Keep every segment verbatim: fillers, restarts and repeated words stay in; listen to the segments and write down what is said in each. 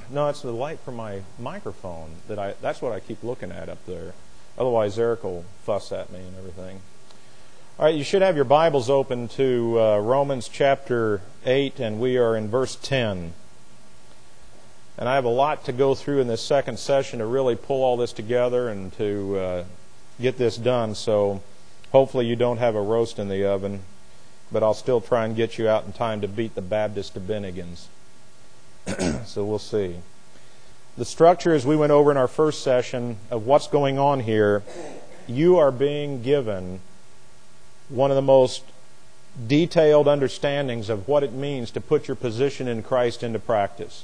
No, it's the light from my microphone. That I. That's what I keep looking at up there. Otherwise, Eric will fuss at me and everything. All right, you should have your Bibles open to uh, Romans chapter eight, and we are in verse ten. And I have a lot to go through in this second session to really pull all this together and to uh, get this done. So hopefully you don't have a roast in the oven, but I'll still try and get you out in time to beat the Baptist to Bennigan's. So we'll see. The structure, as we went over in our first session, of what's going on here, you are being given one of the most detailed understandings of what it means to put your position in Christ into practice.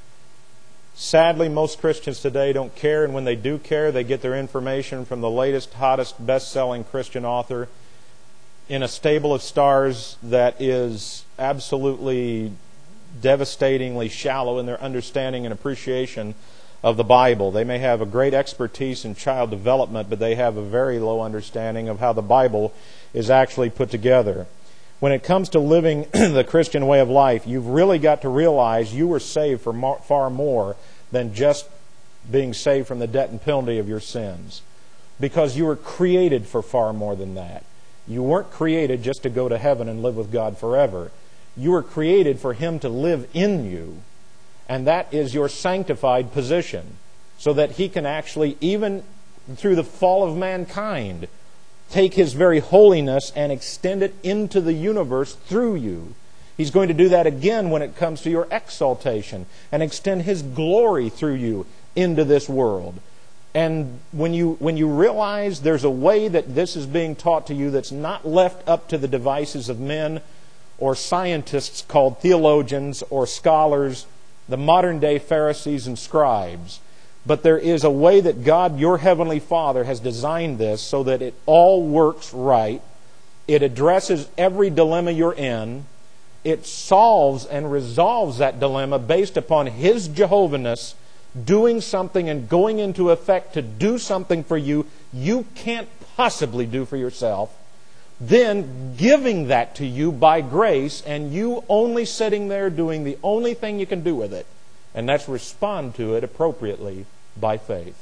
Sadly, most Christians today don't care, and when they do care, they get their information from the latest, hottest, best-selling Christian author in a stable of stars that is absolutely devastatingly shallow in their understanding and appreciation of the Bible. They may have a great expertise in child development, but they have a very low understanding of how the Bible is actually put together. When it comes to living the Christian way of life, you've really got to realize you were saved for more, far more than just being saved from the debt and penalty of your sins. Because you were created for far more than that. You weren't created just to go to heaven and live with God forever. You were created for Him to live in you. And that is your sanctified position. So that He can actually, even through the fall of mankind, take His very holiness and extend it into the universe through you. He's going to do that again when it comes to your exaltation and extend His glory through you into this world. And when you when you realize there's a way that this is being taught to you that's not left up to the devices of men or scientists called theologians or scholars, the modern day Pharisees and scribes, but there is a way that God, your Heavenly Father, has designed this so that it all works right. It addresses every dilemma you're in. It solves and resolves that dilemma based upon His Jehovahness doing something and going into effect to do something for you you can't possibly do for yourself, then giving that to you by grace, and you only sitting there doing the only thing you can do with it, and that's respond to it appropriately by faith.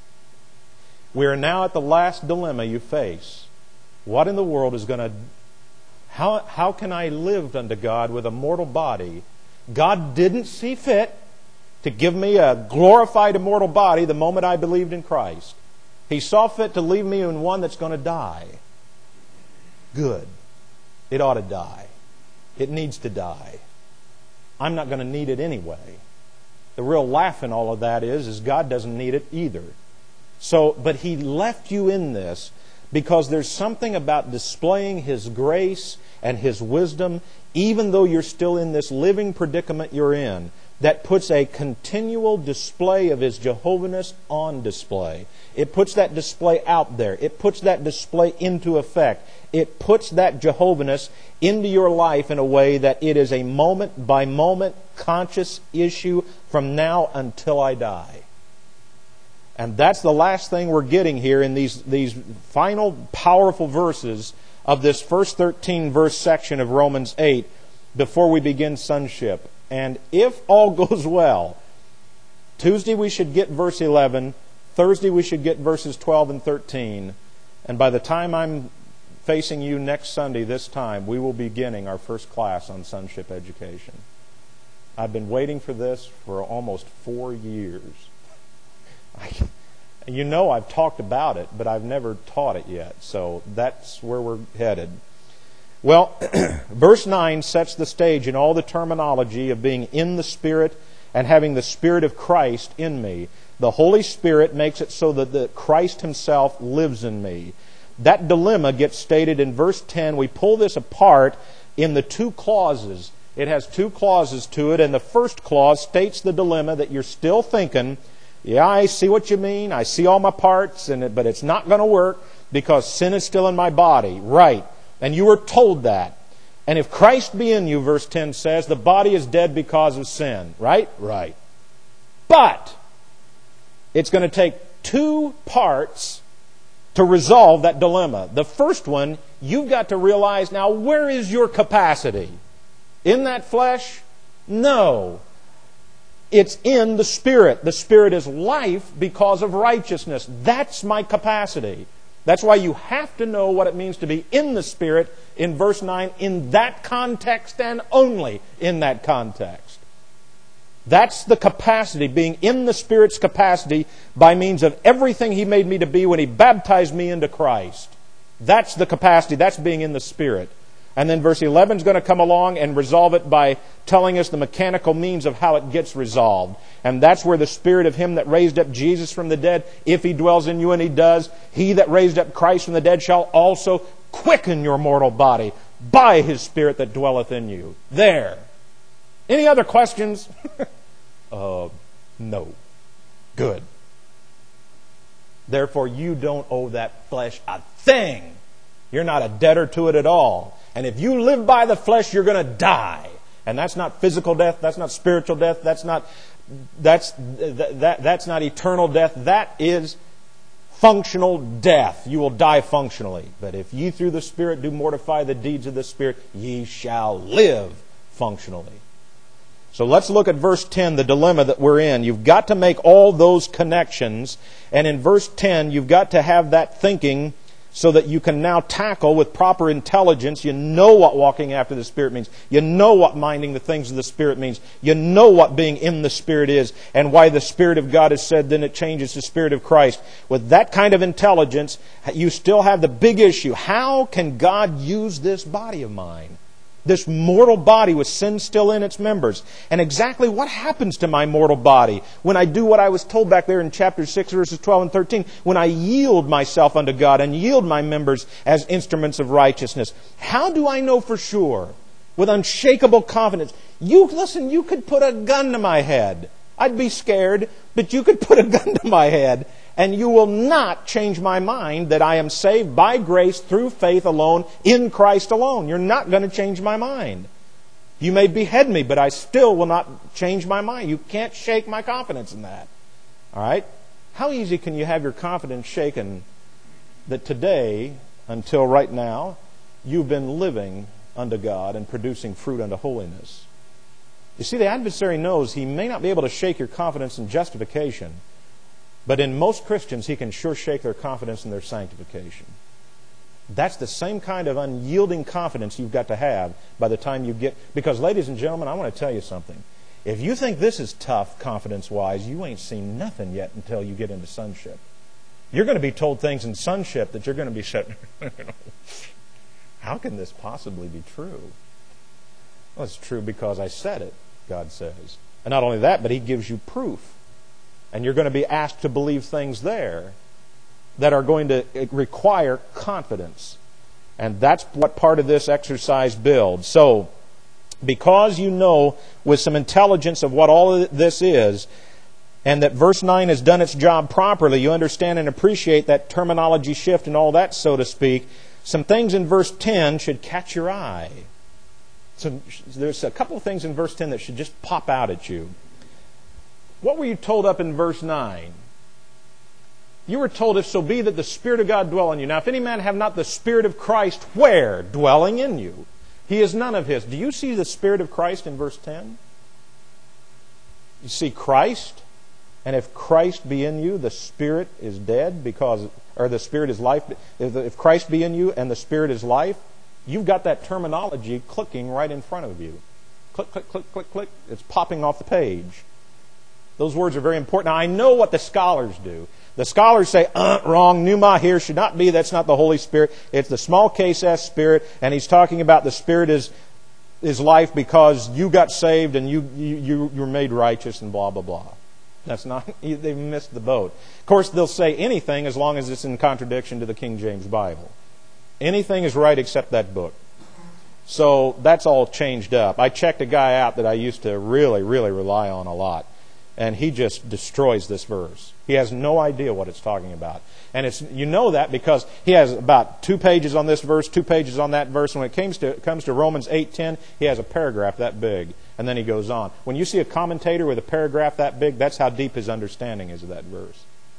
We are now at the last dilemma you face. What in the world is going to... How, how can I live unto God with a mortal body? God didn't see fit to give me a glorified immortal body the moment I believed in Christ. He saw fit to leave me in one that's going to die. Good. It ought to die. It needs to die. I'm not going to need it anyway. The real laugh in all of that is, is God doesn't need it either. So, but He left you in this because there's something about displaying His grace and His wisdom, even though you're still in this living predicament you're in, that puts a continual display of His Jehovahness on display. It puts that display out there. It puts that display into effect. It puts that Jehovahness into your life in a way that it is a moment-by-moment conscious issue from now until I die. And that's the last thing we're getting here in these, these final powerful verses of this first thirteen verse section of Romans eight before we begin sonship. And if all goes well, Tuesday we should get verse eleven, Thursday we should get verses twelve and thirteen, and by the time I'm facing you next Sunday this time, we will be beginning our first class on sonship education. I've been waiting for this for almost four years. I, you know I've talked about it, but I've never taught it yet, so that's where we're headed. Well, verse nine sets the stage in all the terminology of being in the Spirit and having the Spirit of Christ in me. The Holy Spirit makes it so that the Christ Himself lives in me. That dilemma gets stated in verse ten. We pull this apart in the two clauses. It has two clauses to it, and the first clause states the dilemma that you're still thinking, yeah, I see what you mean, I see all my parts, and it, but it's not going to work because sin is still in my body. Right. And you were told that. And if Christ be in you, verse ten says, the body is dead because of sin. Right? Right. But it's going to take two parts to resolve that dilemma. The first one, you've got to realize, now, where is your capacity? In that flesh? No. It's in the Spirit. The Spirit is life because of righteousness. That's my capacity. That's why you have to know what it means to be in the Spirit in verse nine, in that context and only in that context. That's the capacity, being in the Spirit's capacity by means of everything He made me to be when He baptized me into Christ. That's the capacity. That's being in the Spirit. And then verse eleven is going to come along and resolve it by telling us the mechanical means of how it gets resolved. And that's where the Spirit of Him that raised up Jesus from the dead, if He dwells in you, and He does, He that raised up Christ from the dead shall also quicken your mortal body by His Spirit that dwelleth in you. There. Any other questions? uh, no. Good. Therefore, you don't owe that flesh a thing. You're not a debtor to it at all. And if you live by the flesh, you're going to die. And that's not physical death. That's not spiritual death. That's not that's that, that that's not eternal death. That is functional death. You will die functionally. But if ye through the Spirit do mortify the deeds of the Spirit, ye shall live functionally. So let's look at verse ten, the dilemma that we're in. You've got to make all those connections. And in verse ten, you've got to have that thinking so that you can now tackle with proper intelligence. You know what walking after the Spirit means. You know what minding the things of the Spirit means. You know what being in the Spirit is and why the Spirit of God is said, then it changes the Spirit of Christ. With that kind of intelligence, you still have the big issue. How can God use this body of mine? This mortal body with sin still in its members. And exactly what happens to my mortal body when I do what I was told back there in chapter six, verses twelve and thirteen, when I yield myself unto God and yield my members as instruments of righteousness? How do I know for sure, with unshakable confidence? You, listen, you could put a gun to my head. I'd be scared, but you could put a gun to my head, and you will not change my mind that I am saved by grace through faith alone, in Christ alone. You're not going to change my mind. You may behead me, but I still will not change my mind. You can't shake my confidence in that. All right? How easy can you have your confidence shaken that today, until right now, you've been living unto God and producing fruit unto holiness? You see, the adversary knows he may not be able to shake your confidence in justification, but in most Christians, he can sure shake their confidence in their sanctification. That's the same kind of unyielding confidence you've got to have by the time you get... Because, ladies and gentlemen, I want to tell you something. If you think this is tough confidence-wise, you ain't seen nothing yet until you get into sonship. You're going to be told things in sonship that you're going to be said, how can this possibly be true? Well, it's true because I said it, God says. And not only that, but He gives you proof. And you're going to be asked to believe things there that are going to require confidence. And that's what part of this exercise builds. So, because you know with some intelligence of what all of this is, and that verse nine has done its job properly, you understand and appreciate that terminology shift and all that, so to speak, some things in verse ten should catch your eye. So there's a couple of things in verse ten that should just pop out at you. What were you told up in verse nine? You were told, if so be that the Spirit of God dwell in you. Now, if any man have not the Spirit of Christ, where? Dwelling in you. He is none of his. Do you see the Spirit of Christ in verse ten? You see Christ, and if Christ be in you, the Spirit is dead because, or the Spirit is life. If Christ be in you and the Spirit is life, you've got that terminology clicking right in front of you. Click, click, click, click, click. It's popping off the page. Those words are very important. Now, I know what the scholars do. The scholars say, uh, wrong, pneuma here should not be. That's not the Holy Spirit. It's the small case S Spirit, and he's talking about the Spirit is is life because you got saved and you you you were made righteous and blah blah blah. That's not. They've missed the boat. Of course, they'll say anything as long as it's in contradiction to the King James Bible. Anything is right except that book. So that's all changed up. I checked a guy out that I used to really really rely on a lot. And he just destroys this verse. He has no idea what it's talking about. And it's you know that because he has about two pages on this verse, two pages on that verse. And when it comes to, comes to Romans eight ten, he has a paragraph that big. And then he goes on. When you see a commentator with a paragraph that big, that's how deep his understanding is of that verse.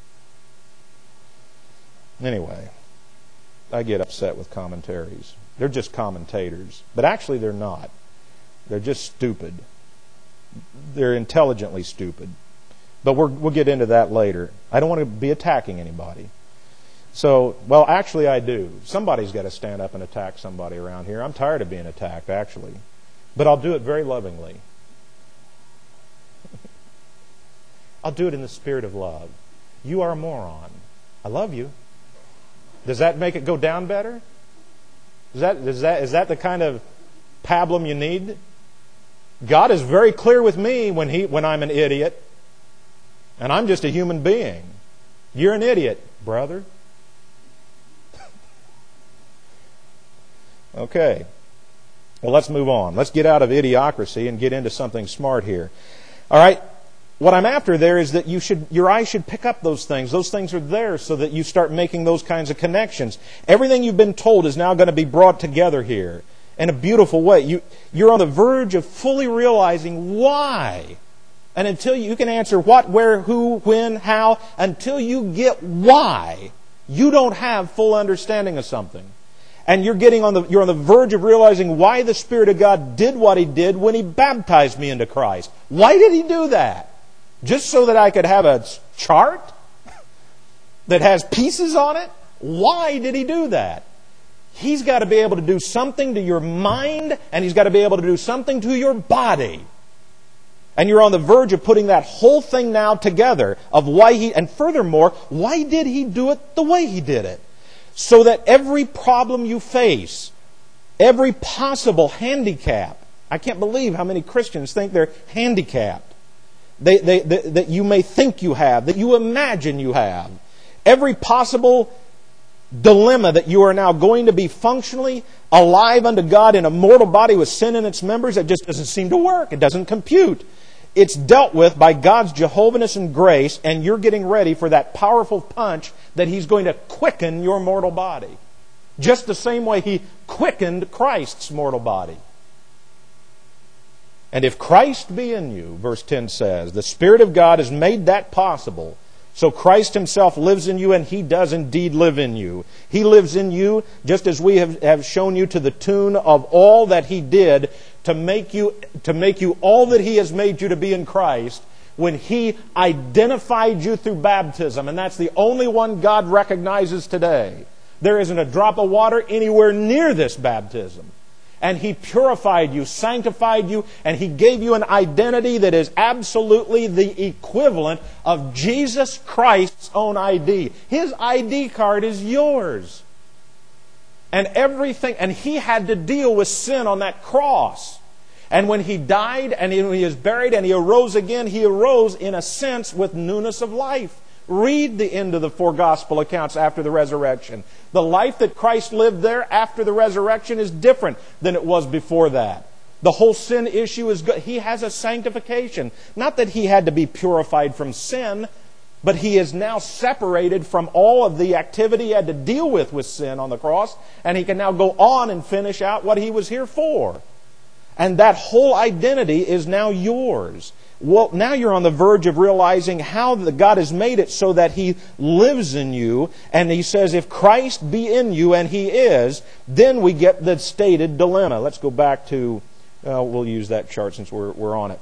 Anyway, I get upset with commentaries. They're just commentators. But actually they're not. They're just stupid. they're intelligently stupid. But we're, we'll get into that later. I don't want to be attacking anybody. So, well, actually I do. Somebody's got to stand up and attack somebody around here. I'm tired of being attacked, actually. But I'll do it very lovingly. I'll do it in the spirit of love. You are a moron. I love you. Does that make it go down better? Is that, is that, is that the kind of pablum you need? God is very clear with me when, he, when I'm an idiot. And I'm just a human being. You're an idiot, brother. Okay. Well, let's move on. Let's get out of idiocracy and get into something smart here. All right. What I'm after there is that you should, your eyes should pick up those things. Those things are there so that you start making those kinds of connections. Everything you've been told is now going to be brought together here in a beautiful way. You, you're on the verge of fully realizing why. And until you, you can answer what, where, who, when, how, until you get why, you don't have full understanding of something. And you're getting on the you're on the verge of realizing why the Spirit of God did what He did when He baptized me into Christ. Why did He do that? Just so that I could have a chart that has pieces on it? Why did He do that? He's got to be able to do something to your mind, and He's got to be able to do something to your body. And you're on the verge of putting that whole thing now together of why He, and furthermore, why did He do it the way He did it? So that every problem you face, every possible handicap, I can't believe how many Christians think they're handicapped, they, they, they, that you may think you have, that you imagine you have, every possible dilemma that you are now going to be functionally alive unto God in a mortal body with sin in its members, that just doesn't seem to work. It doesn't compute. It's dealt with by God's Jehovahness and grace, and you're getting ready for that powerful punch that He's going to quicken your mortal body. Just the same way He quickened Christ's mortal body. And if Christ be in you, verse ten says, the Spirit of God has made that possible. So Christ Himself lives in you, and He does indeed live in you. He lives in you just as we have, have shown you to the tune of all that He did to make you to make you all that He has made you to be in Christ when He identified you through baptism. And that's the only one God recognizes today. There isn't a drop of water anywhere near this baptism. And He purified you, sanctified you, and He gave you an identity that is absolutely the equivalent of Jesus Christ's own I D. His I D card is yours. And everything, and He had to deal with sin on that cross. And when He died and He was buried and He arose again, He arose in a sense with newness of life. Read the end of the four gospel accounts after the resurrection. The life that Christ lived there after the resurrection is different than it was before that. The whole sin issue is good. He has a sanctification. Not that He had to be purified from sin, but He is now separated from all of the activity He had to deal with with sin on the cross, and He can now go on and finish out what He was here for. And that whole identity is now yours. Well, now you're on the verge of realizing how the God has made it so that He lives in you. And He says, if Christ be in you, and He is, then we get the stated dilemma. Let's go back to, uh, we'll use that chart since we're, we're on it.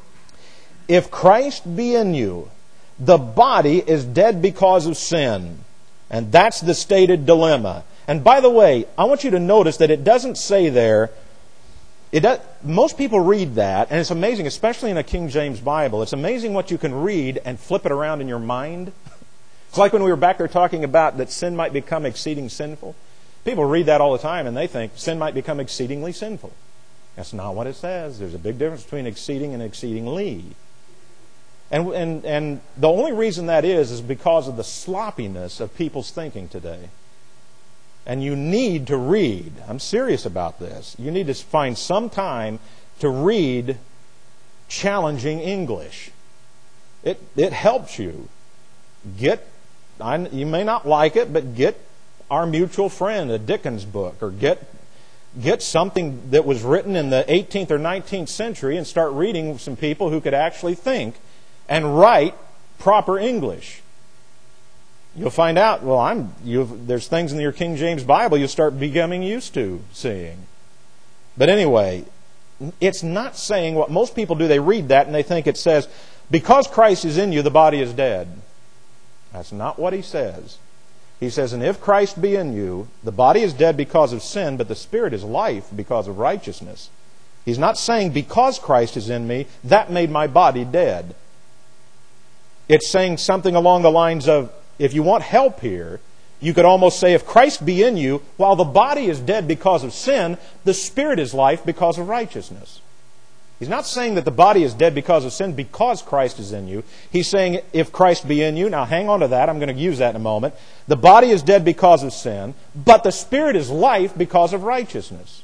If Christ be in you, the body is dead because of sin. And that's the stated dilemma. And by the way, I want you to notice that it doesn't say there, It does, most people read that, and it's amazing, especially in a King James Bible, it's amazing what you can read and flip it around in your mind. It's like when we were back there talking about that sin might become exceeding sinful. People read that all the time, and they think sin might become exceedingly sinful. That's not what it says. There's a big difference between exceeding and exceedingly. And, and, and the only reason that is is because of the sloppiness of people's thinking today. And you need to read. I'm serious about this. You need to find some time to read challenging English. It it helps you. Get, I, you may not like it, but get Our Mutual Friend, a Dickens book, or get get something that was written in the eighteenth or nineteenth century and start reading some people who could actually think and write proper English. You'll find out, well, I'm. You've, there's things in your King James Bible you'll start becoming used to seeing. But anyway, it's not saying what most people do. They read that and they think it says, because Christ is in you, the body is dead. That's not what he says. He says, and if Christ be in you, the body is dead because of sin, but the spirit is life because of righteousness. He's not saying because Christ is in me, that made my body dead. It's saying something along the lines of, if you want help here, you could almost say, if Christ be in you, while the body is dead because of sin, the spirit is life because of righteousness. He's not saying that the body is dead because of sin because Christ is in you. He's saying, if Christ be in you, now hang on to that, I'm going to use that in a moment. The body is dead because of sin, but the spirit is life because of righteousness.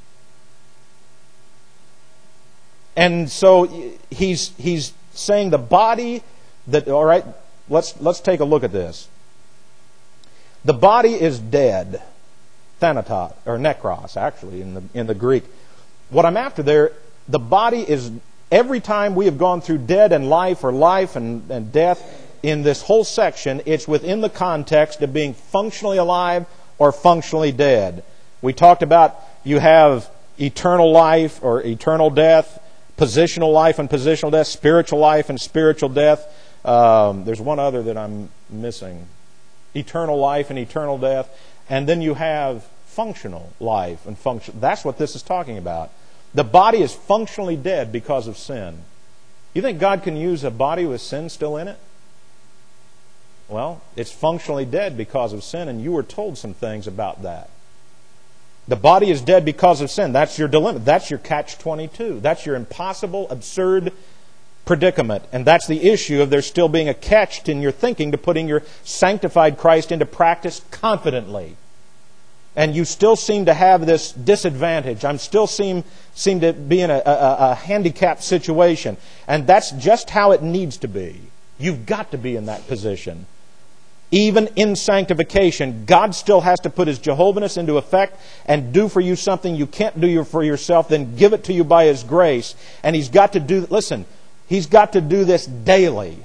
And so he's he's saying the body that, all right, let's let's take a look at this. The body is dead, thanatos, or nekros, actually, in the in the Greek. What I'm after there, the body is, every time we have gone through dead and life, or life and, and death, in this whole section, it's within the context of being functionally alive or functionally dead. We talked about you have eternal life or eternal death, positional life and positional death, spiritual life and spiritual death. Um, there's one other that I'm missing. Eternal life and eternal death. And then you have functional life and function. That's what this is talking about. The body is functionally dead because of sin. You think God can use a body with sin still in it? Well, it's functionally dead because of sin, and you were told some things about that. The body is dead because of sin. That's your dilemma. That's your catch twenty-two. That's your impossible, absurd predicament. And that's the issue of there still being a catch in your thinking to putting your sanctified Christ into practice confidently. And you still seem to have this disadvantage. I'm still seem seem to be in a, a, a handicapped situation. And that's just how it needs to be. You've got to be in that position. Even in sanctification, God still has to put His Jehovahness into effect and do for you something you can't do for yourself, then give it to you by His grace. And He's got to do, listen, He's got to do this daily.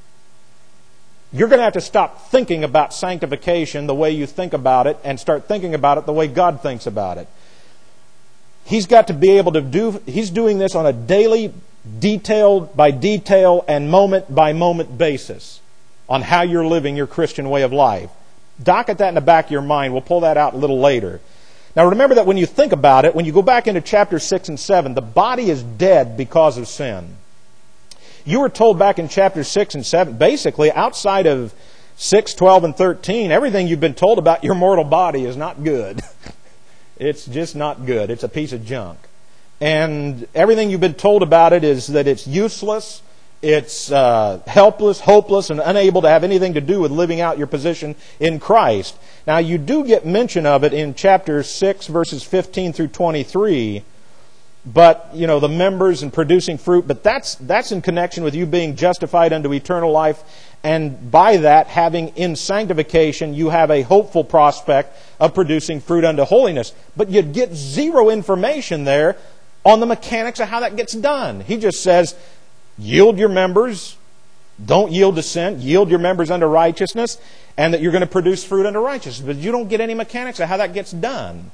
You're going to have to stop thinking about sanctification the way you think about it and start thinking about it the way God thinks about it. He's got to be able to do, He's doing this on a daily, detail by detail and moment by moment basis on how you're living your Christian way of life. Docket that in the back of your mind. We'll pull that out a little later. Now remember that when you think about it, when you go back into chapter six and seven, the body is dead because of sin. You were told back in chapter six and seven, basically outside of six, twelve, and thirteen, everything you've been told about your mortal body is not good. It's just not good. It's a piece of junk. And everything you've been told about it is that it's useless, it's uh, helpless, hopeless, and unable to have anything to do with living out your position in Christ. Now, you do get mention of it in chapter six, verses fifteen through twenty-three, but, you know, the members and producing fruit, but that's that's in connection with you being justified unto eternal life, and by that, having in sanctification, you have a hopeful prospect of producing fruit unto holiness. But you get zero information there on the mechanics of how that gets done. He just says, yield your members, don't yield to sin, yield your members unto righteousness, and that you're going to produce fruit unto righteousness. But you don't get any mechanics of how that gets done.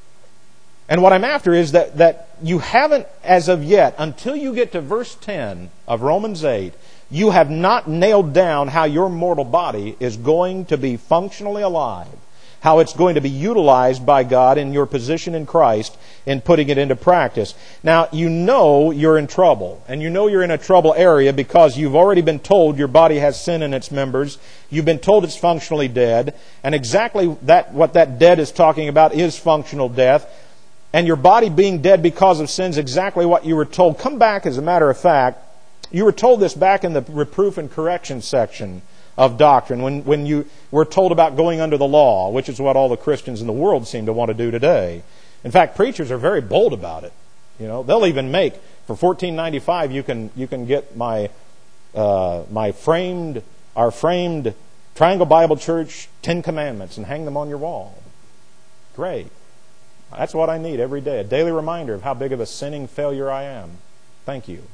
And what I'm after is that, that you haven't, as of yet, until you get to verse ten of Romans eight, you have not nailed down how your mortal body is going to be functionally alive, how it's going to be utilized by God in your position in Christ in putting it into practice. Now, you know you're in trouble, and you know you're in a trouble area because you've already been told your body has sin in its members. You've been told it's functionally dead, and exactly that what that dead is talking about is functional death. And your body being dead because of sin is exactly what you were told. Come back, as a matter of fact, you were told this back in the reproof and correction section of doctrine, when, when you were told about going under the law, which is what all the Christians in the world seem to want to do today. In fact, preachers are very bold about it. You know, they'll even make, for fourteen ninety-five, you can you can get my uh, my framed our framed Triangle Bible Church Ten Commandments and hang them on your wall. Great. That's what I need every day, a daily reminder of how big of a sinning failure I am. Thank you.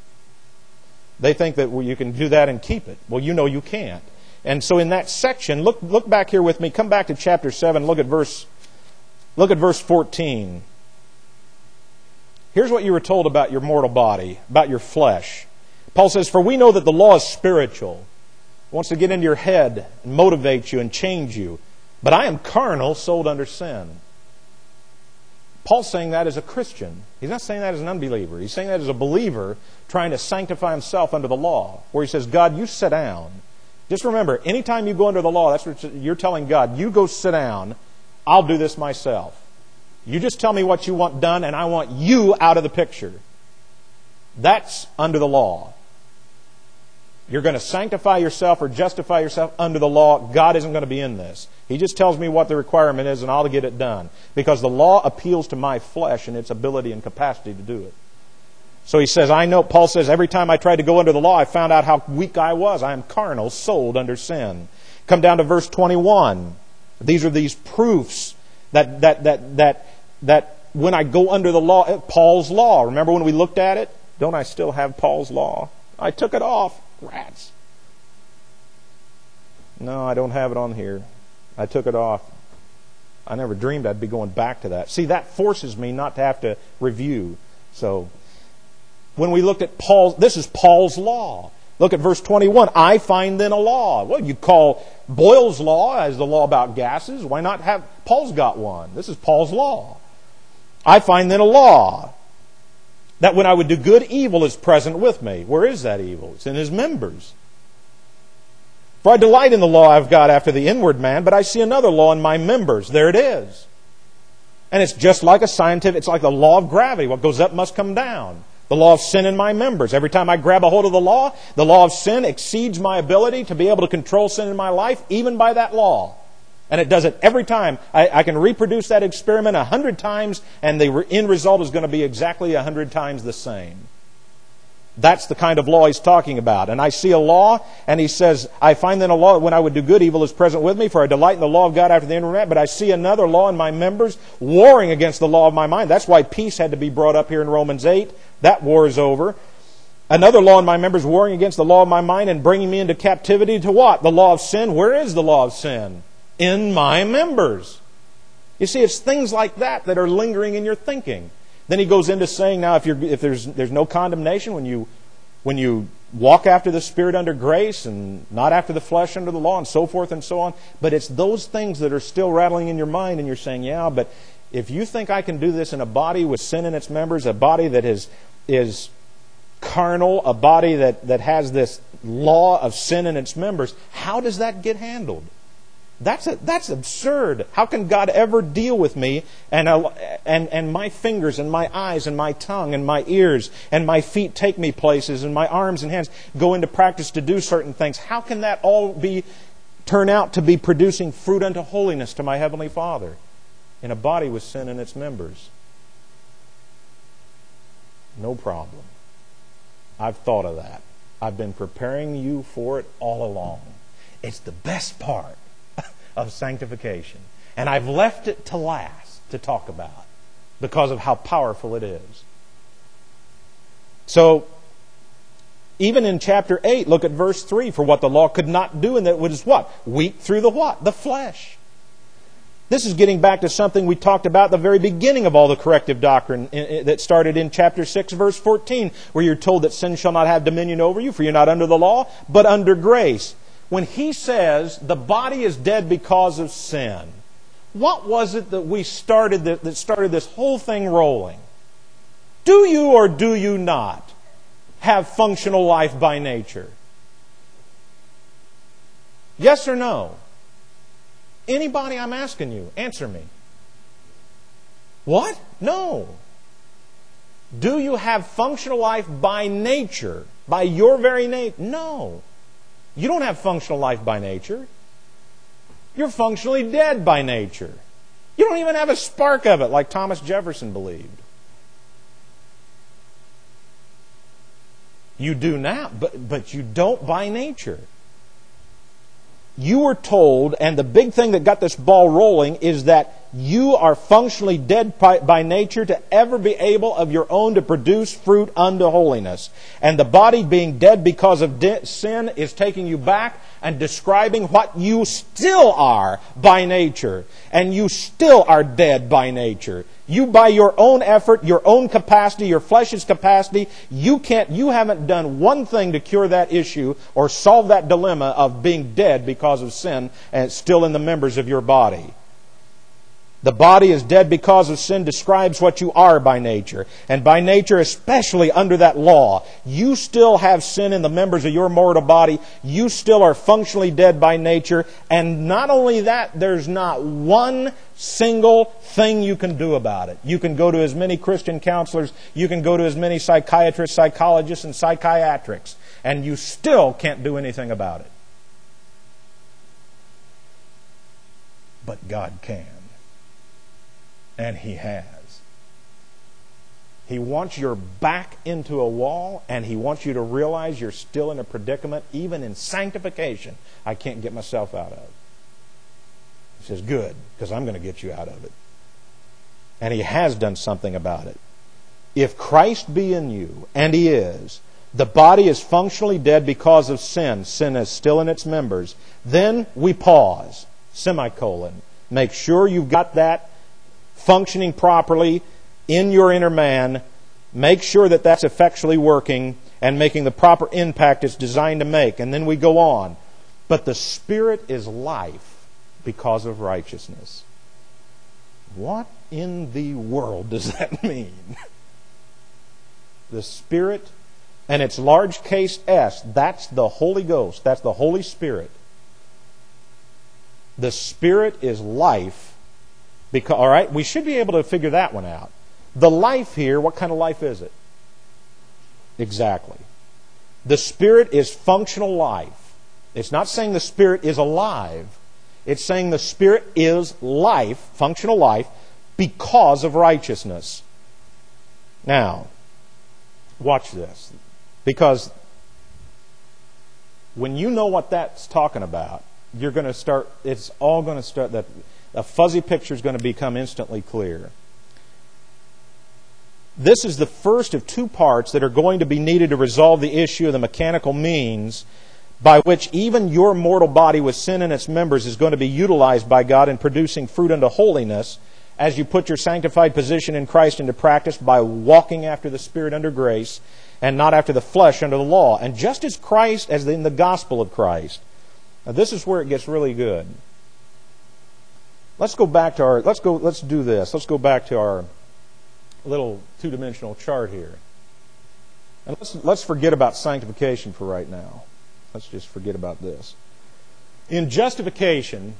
They think that well, you can do that and keep it. Well, you know you can't. And so in that section, look look back here with me. Come back to chapter seven. Look at verse look at verse fourteen. Here's what you were told about your mortal body, about your flesh. Paul says, for we know that the law is spiritual. It wants to get into your head and motivate you and change you. But I am carnal, sold under sin. Paul's saying that as a Christian. He's not saying that as an unbeliever. He's saying that as a believer trying to sanctify himself under the law. Where he says, God, you sit down. Just remember, anytime you go under the law, that's what you're telling God. You go sit down. I'll do this myself. You just tell me what you want done, and I want you out of the picture. That's under the law. You're going to sanctify yourself or justify yourself under the law. God isn't going to be in this. He just tells me what the requirement is and I'll get it done. Because the law appeals to my flesh and its ability and capacity to do it. So he says, I know, Paul says, every time I tried to go under the law, I found out how weak I was. I am carnal, sold under sin. Come down to verse twenty-one. These are these proofs that, that, that, that, that when I go under the law, Paul's law. Remember when we looked at it? Don't I still have Paul's law? I took it off. Rats. No, I don't have it on here. I took it off. I never dreamed I'd be going back to that. See, that forces me not to have to review. So, when we looked at Paul's, this is Paul's law. Look at verse twenty-one. I find then a law. Well, you call Boyle's law as the law about gases. Why not have, Paul's got one. This is Paul's law. I find then a law, that when I would do good, evil is present with me. Where is that evil? It's in his members. For I delight in the law I've got after the inward man, but I see another law in my members. There it is. And it's just like a scientific, it's like the law of gravity. What goes up must come down. The law of sin in my members. Every time I grab a hold of the law, the law of sin exceeds my ability to be able to control sin in my life, even by that law. And it does it every time. I, I can reproduce that experiment a hundred times, and the end result is going to be exactly a hundred times the same. That's the kind of law he's talking about. And I see a law, and he says, I find then a law that when I would do good, evil is present with me, for I delight in the law of God after the inward man. But I see another law in my members, warring against the law of my mind. That's why peace had to be brought up here in Romans eight. That war is over. Another law in my members, warring against the law of my mind and bringing me into captivity to what? The law of sin. Where is the law of sin? In my members. You see, it's things like that that are lingering in your thinking. Then he goes into saying, now, if you're if there's there's no condemnation when you when you walk after the Spirit under grace and not after the flesh under the law, and so forth and so on. But it's those things that are still rattling in your mind, and you're saying, yeah, but if you think I can do this in a body with sin in its members, a body that is is carnal, a body that, that has this law of sin in its members, how does that get handled? That's a, that's absurd. How can God ever deal with me and, uh, and and my fingers and my eyes and my tongue and my ears and my feet take me places and my arms and hands go into practice to do certain things? How can that all be turn out to be producing fruit unto holiness to my Heavenly Father in a body with sin in its members? No problem. I've thought of that. I've been preparing you for it all along. It's the best part of sanctification. And I've left it to last to talk about because of how powerful it is. So, even in chapter eight, look at verse three. For what the law could not do, and that was what? Weak through the what? The flesh. This is getting back to something we talked about at the very beginning of all the corrective doctrine that started in chapter six, verse fourteen, where you're told that sin shall not have dominion over you, for you're not under the law, but under grace. When he says the body is dead because of sin, what was it that we started that, that started this whole thing rolling? Do you or do you not have functional life by nature? Yes or no? Anybody, I'm asking you, answer me. What? No. Do you have functional life by nature? By your very nature? No. You don't have functional life by nature. You're functionally dead by nature. You don't even have a spark of it like Thomas Jefferson believed. You do now, but, but you don't by nature. You were told, and the big thing that got this ball rolling is that you are functionally dead by, by nature to ever be able of your own to produce fruit unto holiness. And the body being dead because of de- sin is taking you back and describing what you still are by nature. And you still are dead by nature. You, by your own effort, your own capacity, your flesh's capacity, you can't, you haven't done one thing to cure that issue or solve that dilemma of being dead because of sin and it's still in the members of your body. The body is dead because of sin describes what you are by nature. And by nature, especially under that law, you still have sin in the members of your mortal body. You still are functionally dead by nature. And not only that, there's not one single thing you can do about it. You can go to as many Christian counselors, you can go to as many psychiatrists, psychologists, and psychiatrics, and you still can't do anything about it. But God can. And He has. He wants your back into a wall, and He wants you to realize you're still in a predicament, even in sanctification, I can't get myself out of. He says, good, because I'm going to get you out of it. And He has done something about it. If Christ be in you, and He is, the body is functionally dead because of sin. Sin is still in its members. Then we pause, semicolon. Make sure you've got that functioning properly in your inner man. Make sure that that's effectually working and making the proper impact it's designed to make. And then we go on. But the Spirit is life because of righteousness. What in the world does that mean? The Spirit, and it's large case S, that's the Holy Ghost. That's the Holy Spirit. The Spirit is life. Because, all right, we should be able to figure that one out. The life here, what kind of life is it? Exactly. The Spirit is functional life. It's not saying the Spirit is alive. It's saying the Spirit is life, functional life, because of righteousness. Now, watch this. Because when you know what that's talking about, you're going to start, it's all going to start, that a fuzzy picture is going to become instantly clear. This is the first of two parts that are going to be needed to resolve the issue of the mechanical means by which even your mortal body with sin in its members is going to be utilized by God in producing fruit unto holiness as you put your sanctified position in Christ into practice by walking after the Spirit under grace and not after the flesh under the law. And just as Christ, as in the gospel of Christ. Now this is where it gets really good. Let's go back to our, let's go, let's do this. Let's go back to our little two-dimensional chart here. And let's, let's forget about sanctification for right now. Let's just forget about this. In justification,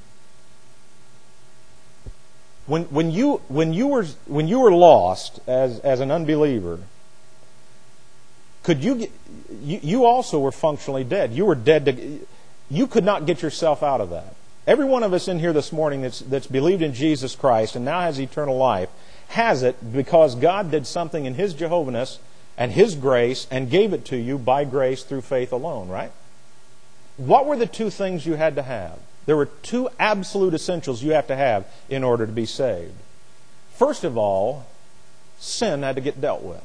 when, when, you, when, you, were, when you were lost as, as an unbeliever, could you, get, you, you also were functionally dead. You were dead to, you could not get yourself out of that. Every one of us in here this morning that's, that's believed in Jesus Christ and now has eternal life has it because God did something in His Jehovahness and His grace and gave it to you by grace through faith alone, right? What were the two things you had to have? There were two absolute essentials you have to have in order to be saved. First of all, sin had to get dealt with.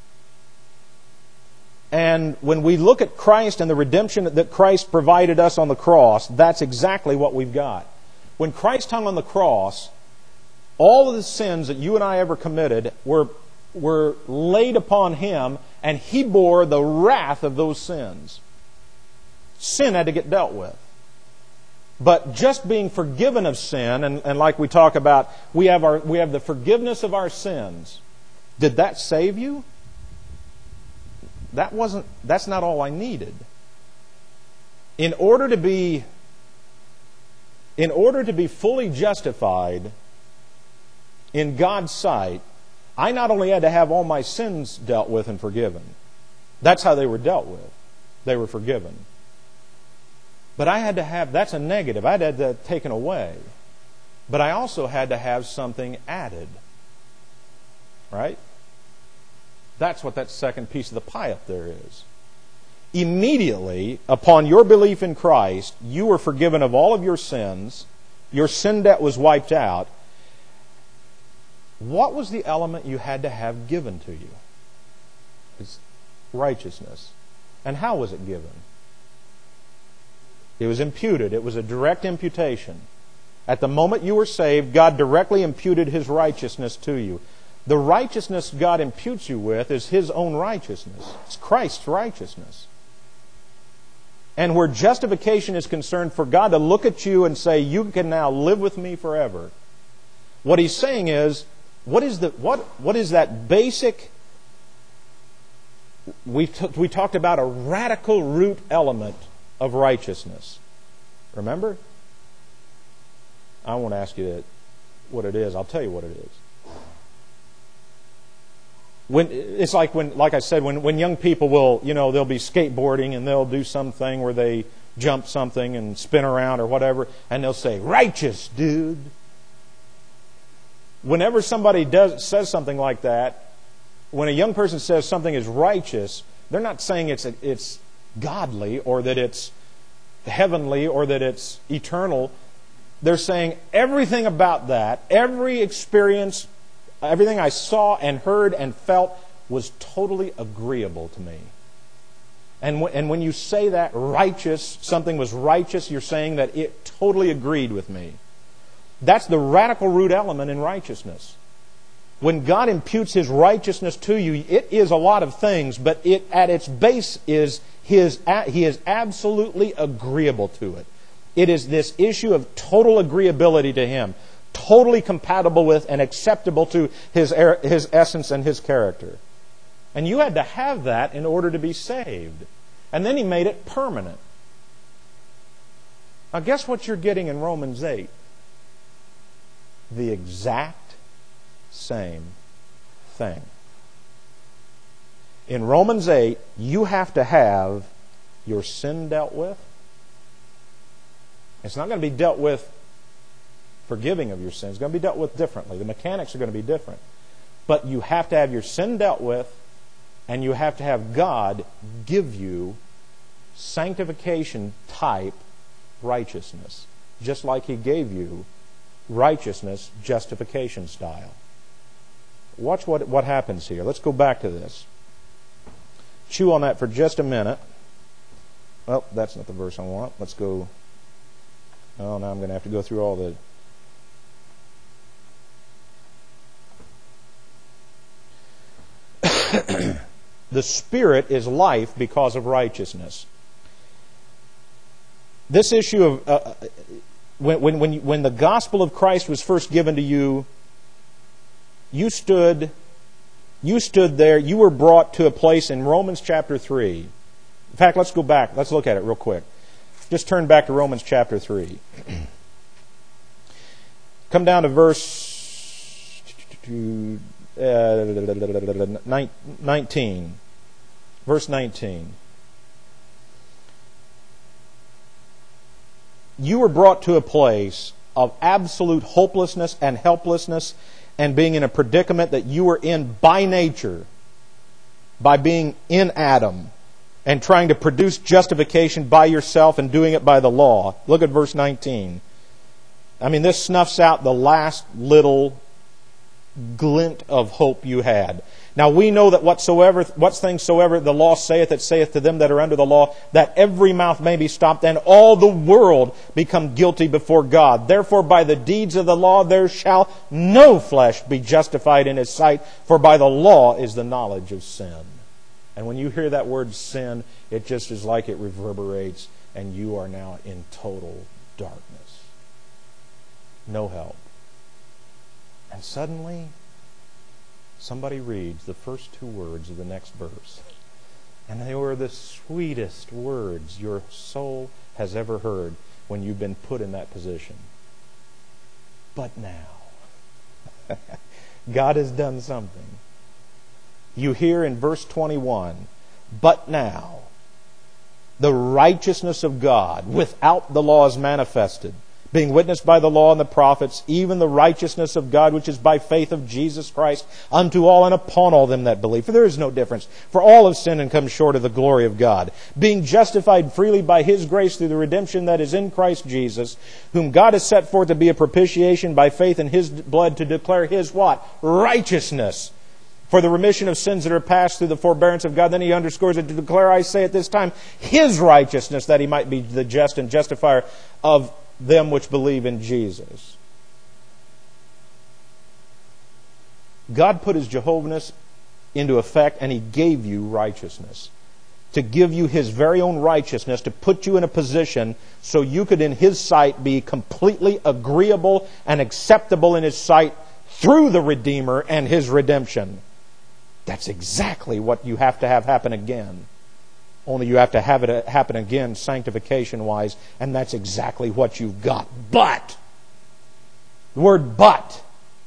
And when we look at Christ and the redemption that Christ provided us on the cross, that's exactly what we've got. When Christ hung on the cross, all of the sins that you and I ever committed were, were laid upon Him, and He bore the wrath of those sins. Sin had to get dealt with. But just being forgiven of sin, and, and like we talk about, we have, our, we have the forgiveness of our sins. Did that save you? That wasn't, that's not all I needed. In order to be, in order to be fully justified in God's sight, I not only had to have all my sins dealt with and forgiven. That's how they were dealt with. They were forgiven. But I had to have, that's a negative. I had to have that taken away. But I also had to have something added. Right? That's what that second piece of the pie up there is. Immediately, upon your belief in Christ, you were forgiven of all of your sins. Your sin debt was wiped out. what was the element you had to have given to you? It's righteousness. And how was it given? It was imputed. It was a direct imputation. At the moment you were saved, God directly imputed His righteousness to you. The righteousness God imputes you with is His own righteousness. It's Christ's righteousness. And where justification is concerned, for God to look at you and say, you can now live with me forever, what He's saying is, what is the what what is that basic? We t- we talked about a radical root element of righteousness. Remember? I won't ask you what it is. I'll tell you what it is. When it's like when, like I said, when, when young people will, you know, they'll be skateboarding and they'll do something where they jump something and spin around or whatever, and they'll say, "Righteous, dude." Whenever somebody does says something like that, when a young person says something is righteous, they're not saying it's it's godly or that it's heavenly or that it's eternal. They're saying everything about that, every experience, everything I saw and heard and felt was totally agreeable to me. And w- and when you say that righteous, something was righteous, you're saying that it totally agreed with me. That's the radical root element in righteousness. When God imputes His righteousness to you, it is a lot of things, but it at its base is His, He is absolutely agreeable to it. It is this issue of total agreeability to Him, totally compatible with and acceptable to His, His essence and His character. And you had to have that in order to be saved. And then He made it permanent. Now guess what you're getting in Romans eight? The exact same thing. In Romans eight, you have to have your sin dealt with. It's not going to be dealt with forgiving of your sins. It's going to be dealt with differently. The mechanics are going to be different. But you have to have your sin dealt with, and you have to have God give you sanctification type righteousness, just like He gave you righteousness justification style. Watch what, what happens here. Let's go back to this. Chew on that for just a minute. Oh, that's not the verse I want. Let's go. Oh, now I'm going to have to go through all the... The Spirit is life because of righteousness. This issue of... Uh, when, when, when, you, when the gospel of Christ was first given to you, you stood... You stood there, you were brought to a place in Romans chapter three. In fact, let's go back. Let's look at it real quick. Just turn back to Romans chapter three. Come down to verse uh, nineteen. Verse nineteen. You were brought to a place of absolute hopelessness and helplessness, and being in a predicament that you were in by nature, by being in Adam, and trying to produce justification by yourself and doing it by the law. Look at verse nineteen. I mean, this snuffs out the last little glint of hope you had. Now we know that whatsoever, what things soever the law saith, it saith to them that are under the law, that every mouth may be stopped, and all the world become guilty before God. Therefore by the deeds of the law there shall no flesh be justified in His sight, for by the law is the knowledge of sin. And when you hear that word sin, it just is like it reverberates, and you are now in total darkness. No help. And suddenly, somebody reads the first two words of the next verse. And they were the sweetest words your soul has ever heard when you've been put in that position. But now, God has done something. You hear in verse twenty-one, but now, the righteousness of God without the law is manifested, being witnessed by the law and the prophets, even the righteousness of God, which is by faith of Jesus Christ, unto all and upon all them that believe. For there is no difference. For all have sinned and come short of the glory of God, being justified freely by His grace through the redemption that is in Christ Jesus, whom God has set forth to be a propitiation by faith in His blood, to declare His what? Righteousness, for the remission of sins that are past through the forbearance of God. Then he underscores it, to declare, I say at this time, His righteousness, that He might be the just and justifier of them which believe in Jesus. God put His Jehovah's into effect, and He gave you righteousness. To give you His very own righteousness, to put you in a position so you could in His sight be completely agreeable and acceptable in His sight through the Redeemer and His redemption. That's exactly what you have to have happen again. Only you have to have it happen again sanctification-wise, and that's exactly what you've got. But, the word but,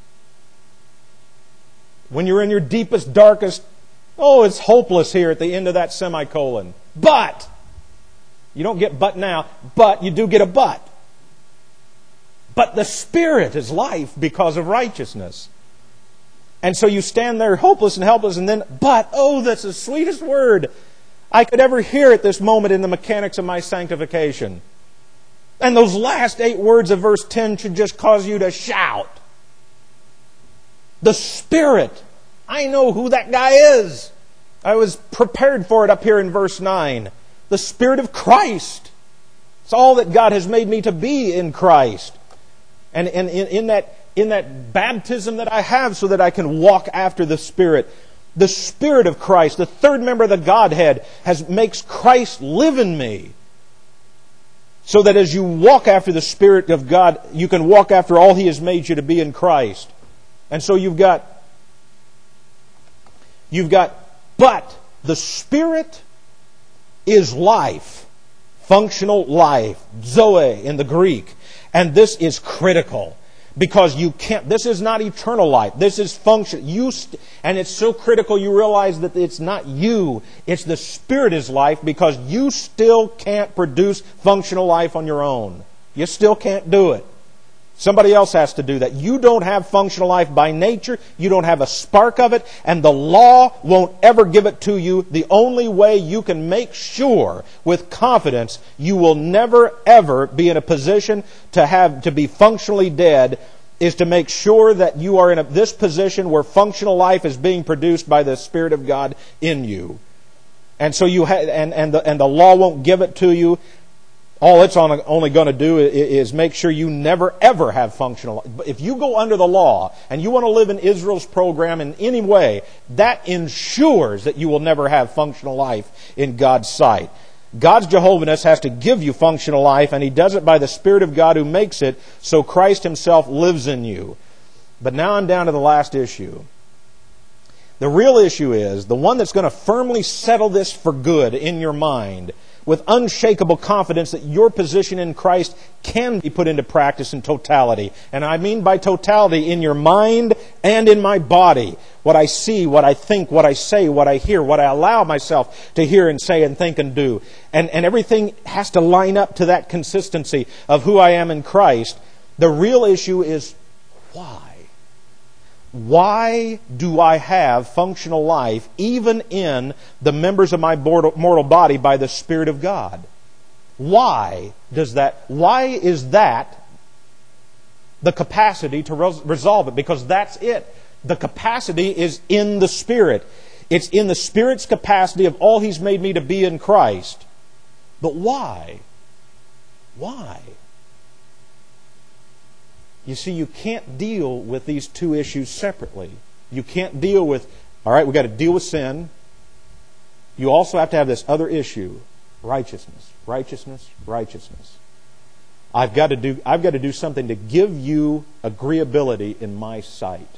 when you're in your deepest, darkest, oh, it's hopeless here at the end of that semicolon. But, you don't get but now, but you do get a but. But the Spirit is life because of righteousness. And so you stand there hopeless and helpless, and then, but, oh, that's the sweetest word I could ever hear at this moment in the mechanics of my sanctification. And those last eight words of verse ten should just cause you to shout. The Spirit. I know who that guy is. I was prepared for it up here in verse nine. The Spirit of Christ. It's all that God has made me to be in Christ. And in, in, in, that, in that baptism that I have so that I can walk after the Spirit. The Spirit of Christ, the third member of the Godhead, has makes Christ live in me. So that as you walk after the Spirit of God, you can walk after all He has made you to be in Christ. And so you've got, you've got, but the Spirit is life. Functional life. Zoe in the Greek. And this is critical. Because you can't, this is not eternal life. This is function. You st- and it's so critical you realize that it's not you. It's the Spirit is life, because you still can't produce functional life on your own. You still can't do it. Somebody else has to do that. You don't have functional life by nature. You don't have a spark of it. And the law won't ever give it to you. The only way you can make sure with confidence you will never ever be in a position to have to be functionally dead is to make sure that you are in a, this position where functional life is being produced by the Spirit of God in you. And so you ha- and and the and the law won't give it to you. All it's only going to do is make sure you never ever have functional life. If you go under the law and you want to live in Israel's program in any way, that ensures that you will never have functional life in God's sight. God's Jehovah's has to give you functional life, and He does it by the Spirit of God who makes it, so Christ Himself lives in you. But now I'm down to the last issue. The real issue is, the one that's going to firmly settle this for good in your mind, with unshakable confidence that your position in Christ can be put into practice in totality. And I mean by totality in your mind and in my body. What I see, what I think, what I say, what I hear, what I allow myself to hear and say and think and do. And, and everything has to line up to that consistency of who I am in Christ. The real issue is why? Why do I have functional life even in the members of my mortal body by the Spirit of God? Why does that, why is that the capacity to res- resolve it? Because that's it. The capacity is in the Spirit. It's in the Spirit's capacity of all He's made me to be in Christ. But why? Why? You see, you can't deal with these two issues separately. You can't deal with, all right, we've got to deal with sin. You also have to have this other issue, righteousness, righteousness, righteousness. I've got to do, I've got to do something to give you agreeability in my sight.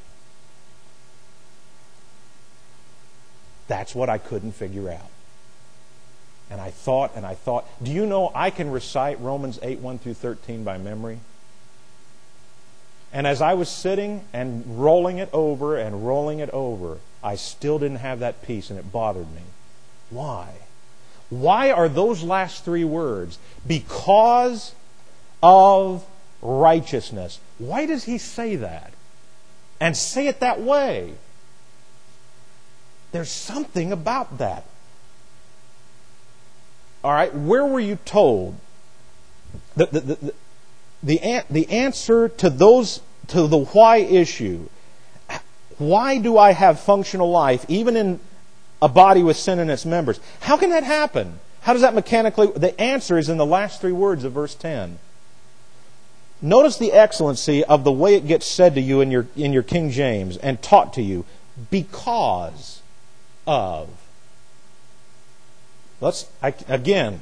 That's what I couldn't figure out. And I thought and I thought, do you know I can recite Romans eight, one through thirteen by memory? And as I was sitting and rolling it over and rolling it over, I still didn't have that peace, and it bothered me. Why? Why are those last three words? Because of righteousness. Why does he say that? And say it that way? There's something about that. All right, where were you told? The, the, the, the, the answer to those, to the why issue, why do I have functional life, even in a body with sin in its members? How can that happen? How does that mechanically... The answer is in the last three words of verse ten. Notice the excellency of the way it gets said to you in your, in your King James and taught to you. Because of. Let's, I, again.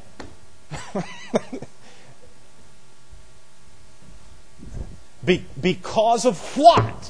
Be, because of what?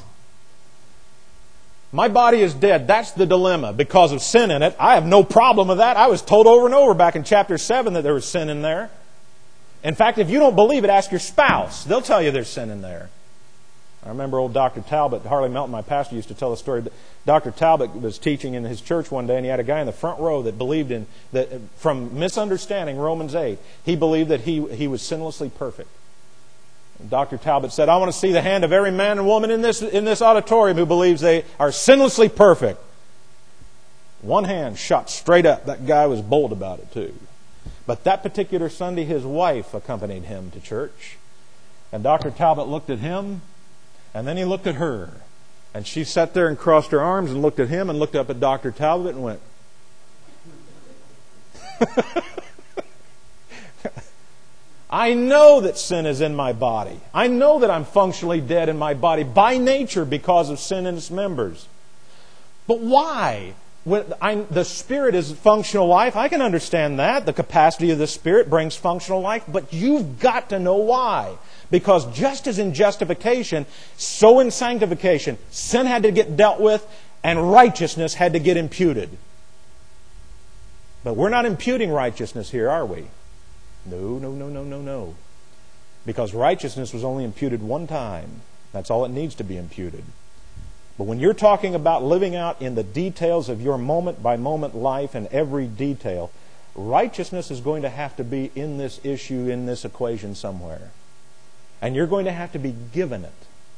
My body is dead. That's the dilemma. Because of sin in it. I have no problem with that. I was told over and over back in chapter seven that there was sin in there. In fact, if you don't believe it, ask your spouse. They'll tell you there's sin in there. I remember old Doctor Talbot, Harley Melton, my pastor, used to tell the story. Doctor Talbot was teaching in his church one day, and he had a guy in the front row that believed in, that from misunderstanding Romans eight, he believed that he, he was sinlessly perfect. And Doctor Talbot said, I want to see the hand of every man and woman in this, in this auditorium who believes they are sinlessly perfect. One hand shot straight up. That guy was bold about it too. But that particular Sunday, his wife accompanied him to church. And Doctor Talbot looked at him, and then he looked at her. And she sat there and crossed her arms and looked at him and looked up at Doctor Talbot and went, I know that sin is in my body. I know that I'm functionally dead in my body by nature because of sin in its members. But why? When I, the Spirit is functional life. I can understand that. The capacity of the Spirit brings functional life. But you've got to know why. Because just as in justification, so in sanctification, sin had to get dealt with and righteousness had to get imputed. But we're not imputing righteousness here, are we? No, no, no, no, no, no. Because righteousness was only imputed one time. That's all it needs to be imputed. But when you're talking about living out in the details of your moment-by-moment life and every detail, righteousness is going to have to be in this issue, in this equation somewhere. And you're going to have to be given it.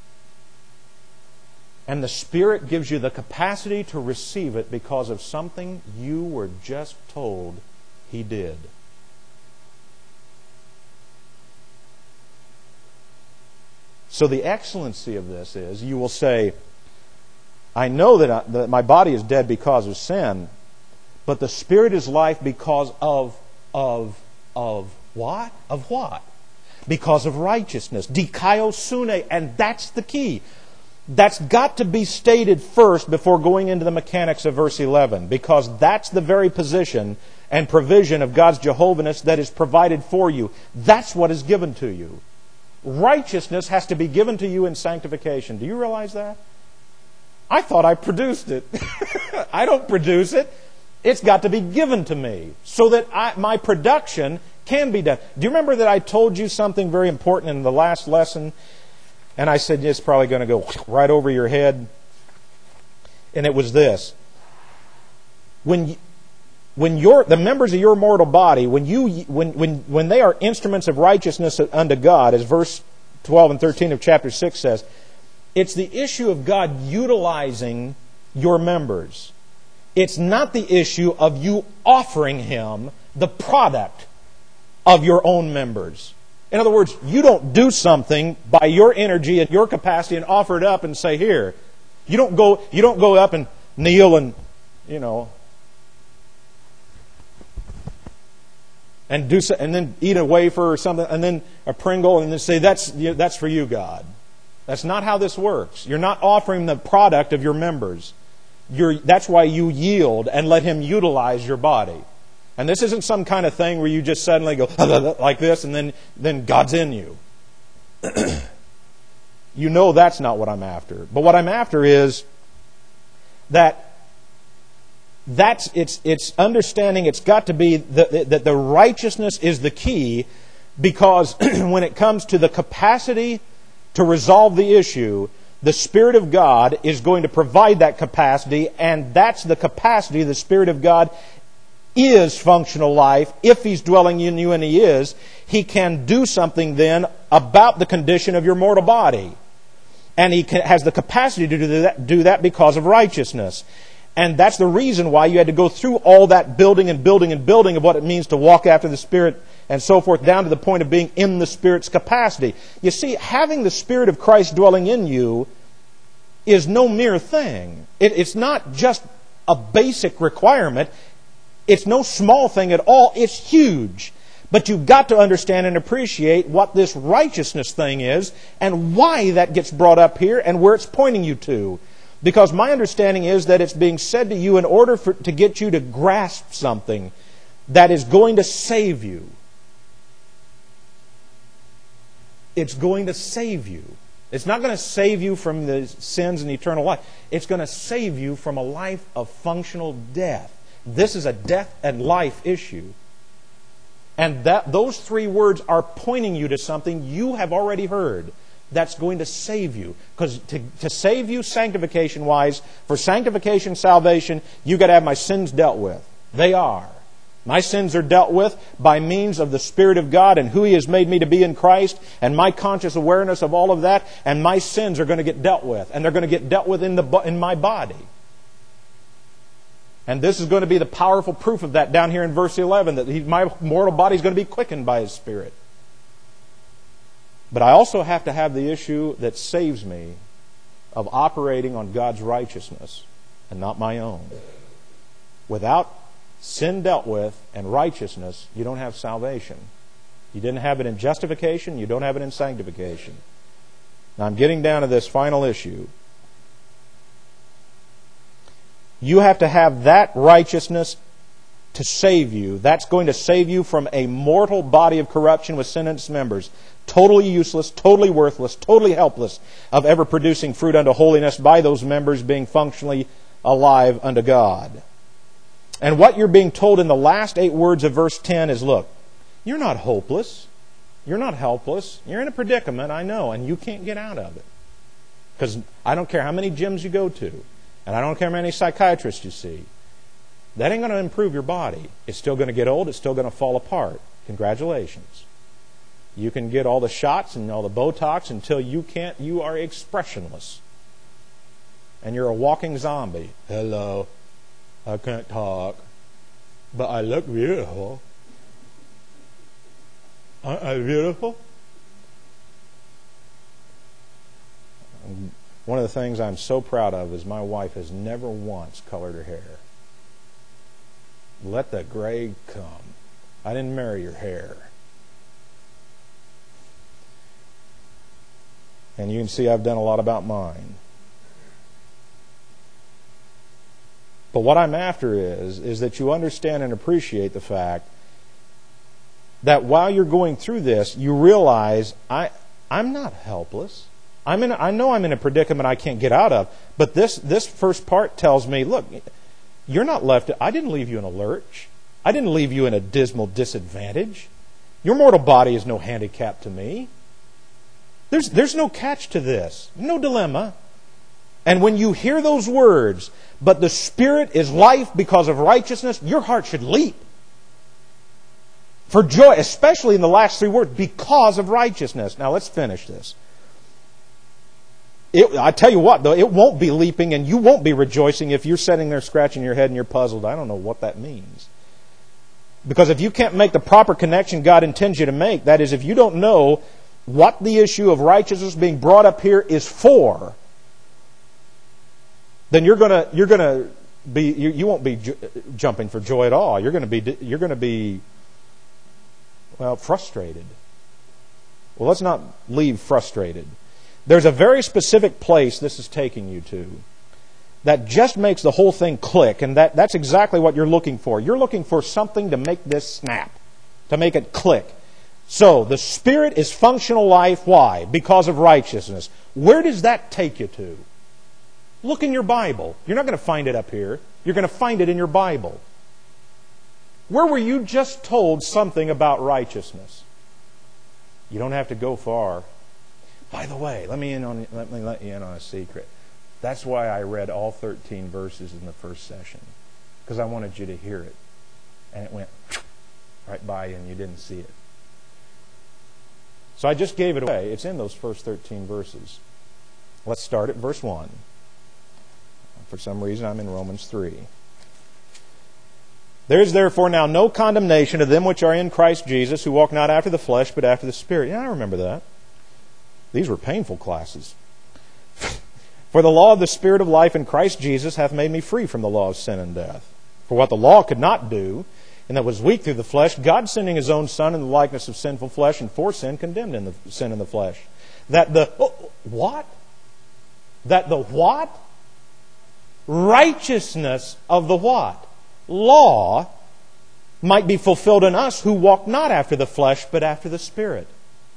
And the Spirit gives you the capacity to receive it because of something you were just told He did. So the excellency of this is, you will say, I know that, I, that my body is dead because of sin, but the Spirit is life because of, of, of what? Of what? Because of righteousness. Dikaiosune, and that's the key. That's got to be stated first before going into the mechanics of verse eleven, because that's the very position and provision of God's Jehovahness that is provided for you. That's what is given to you. Righteousness has to be given to you in sanctification. Do you realize that? I thought I produced it. I don't produce it. It's got to be given to me so that I, my production can be done. Do you remember that I told you something very important in the last lesson? And I said, it's probably going to go right over your head. And it was this. When, when your, the members of your mortal body, when, you, when, when, when they are instruments of righteousness unto God, as verse twelve and thirteen of chapter six says, it's the issue of God utilizing your members. It's not the issue of you offering Him the product of your own members. In other words, you don't do something by your energy and your capacity and offer it up and say, here. You don't go, you don't go up and kneel and, you know, and do so, and then eat a wafer or something, and then a Pringle, and then say, that's, that's for you, God. That's not how this works. You're not offering the product of your members. You're, that's why you yield and let Him utilize your body. And this isn't some kind of thing where you just suddenly go like this and then, then God's in you. You know that's not what I'm after. But what I'm after is that that's it's it's understanding it's got to be that the, the righteousness is the key, because when it comes to the capacity to resolve the issue, the Spirit of God is going to provide that capacity, and that's the capacity the Spirit of God is functional life, if He's dwelling in you, and He is, He can do something then about the condition of your mortal body. And He has the capacity to do that, do that because of righteousness. And that's the reason why you had to go through all that building and building and building of what it means to walk after the Spirit and so forth, down to the point of being in the Spirit's capacity. You see, having the Spirit of Christ dwelling in you is no mere thing. It, it's not just a basic requirement. It's no small thing at all. It's huge. But you've got to understand and appreciate what this righteousness thing is and why that gets brought up here and where it's pointing you to. Because my understanding is that it's being said to you in order for, to get you to grasp something that is going to save you. It's going to save you. It's not going to save you from the sins and eternal life. It's going to save you from a life of functional death. This is a death and life issue. And that those three words are pointing you to something you have already heard that's going to save you. Because to, to save you sanctification-wise, for sanctification, salvation, you've got to have my sins dealt with. They are. My sins are dealt with by means of the Spirit of God and who He has made me to be in Christ, and my conscious awareness of all of that, and my sins are going to get dealt with. And they're going to get dealt with in, the, in my body. And this is going to be the powerful proof of that down here in verse eleven, that he, my mortal body is going to be quickened by His Spirit. But I also have to have the issue that saves me of operating on God's righteousness and not my own. Without sin dealt with and righteousness, you don't have salvation. You didn't have it in justification, you don't have it in sanctification. Now I'm getting down to this final issue. You have to have that righteousness to save you. That's going to save you from a mortal body of corruption with sin in its members. Totally useless, totally worthless, totally helpless of ever producing fruit unto holiness by those members being functionally alive unto God. And what you're being told in the last eight words of verse ten is, look, you're not hopeless. You're not helpless. You're in a predicament, I know, and you can't get out of it. Because I don't care how many gyms you go to, and I don't care how many psychiatrists you see. That ain't going to improve your body. It's still going to get old. It's still going to fall apart. Congratulations. You can get all the shots and all the Botox until you can't. You are expressionless. And you're a walking zombie. Hello. I can't talk. But I look beautiful. Aren't I beautiful? One of the things I'm so proud of is my wife has never once colored her hair. Let the gray come. I didn't marry your hair. And you can see I've done a lot about mine. But what I'm after is, is that you understand and appreciate the fact that while you're going through this, you realize I, I'm not helpless. I'm in, I know I'm in a predicament I can't get out of. But this, this first part tells me, look, you're not left. I didn't leave you in a lurch. I didn't leave you in a dismal disadvantage. Your mortal body is no handicap to me. There's, there's no catch to this. No dilemma. And when you hear those words, but the Spirit is life because of righteousness, your heart should leap. For joy, especially in the last three words, because of righteousness. Now let's finish this. It, I tell you what, though, it won't be leaping and you won't be rejoicing if you're sitting there scratching your head and you're puzzled. I don't know what that means. Because if you can't make the proper connection God intends you to make, that is, if you don't know what the issue of righteousness being brought up here is for, then you're gonna you're gonna be you, you won't be ju- jumping for joy at all. You're gonna be you're gonna be well frustrated. Well, let's not leave frustrated. There's a very specific place this is taking you to that just makes the whole thing click, and that, that's exactly what you're looking for. You're looking for something to make this snap, to make it click. So, the Spirit is functional life. Why? Because of righteousness. Where does that take you to? Look in your Bible. You're not going to find it up here. You're going to find it in your Bible. Where were you just told something about righteousness? You don't have to go far. By the way, let me in on let me let you in on a secret. That's why I read all thirteen verses in the first session, because I wanted you to hear it. and it went right by you and you didn't see it. So I just gave it away. It's in those first thirteen verses. Let's start at verse one. For some reason, I'm in Romans three. There is therefore now no condemnation to them which are in Christ Jesus, who walk not after the flesh, but after the Spirit. Yeah, I remember that. These were painful classes. For the law of the Spirit of life in Christ Jesus hath made me free from the law of sin and death. For what the law could not do, and that was weak through the flesh, God sending His own Son in the likeness of sinful flesh, and for sin condemned in the sin in the flesh. That the oh, what? That the what? Righteousness of the what? Law might be fulfilled in us who walk not after the flesh, but after the Spirit.